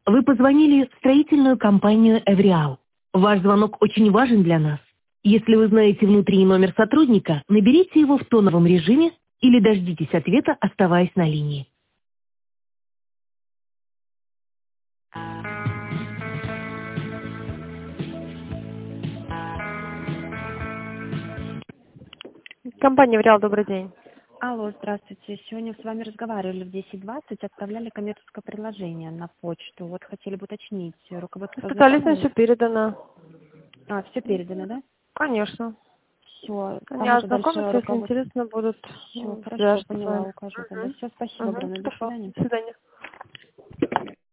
Вы позвонили в строительную компанию «Эвриал». Ваш звонок очень важен для нас. Если вы знаете внутренний номер сотрудника, наберите его в тоновом режиме или дождитесь ответа, оставаясь на линии. Компания «Эвриал», добрый день. Алло, здравствуйте. Сегодня с вами разговаривали в 10:20, отправляли коммерческое предложение на почту. Вот хотели бы уточнить, руководство Специалистам ознакомилось? все передано. Все передано, да? Конечно. Все, Они там уже дальше ознакомятся, если руководство. интересно будут, Все, хорошо, свяжутся с поняла, вами. укажу тогда. Все, спасибо огромное, до Хорошо. свидания. До свидания.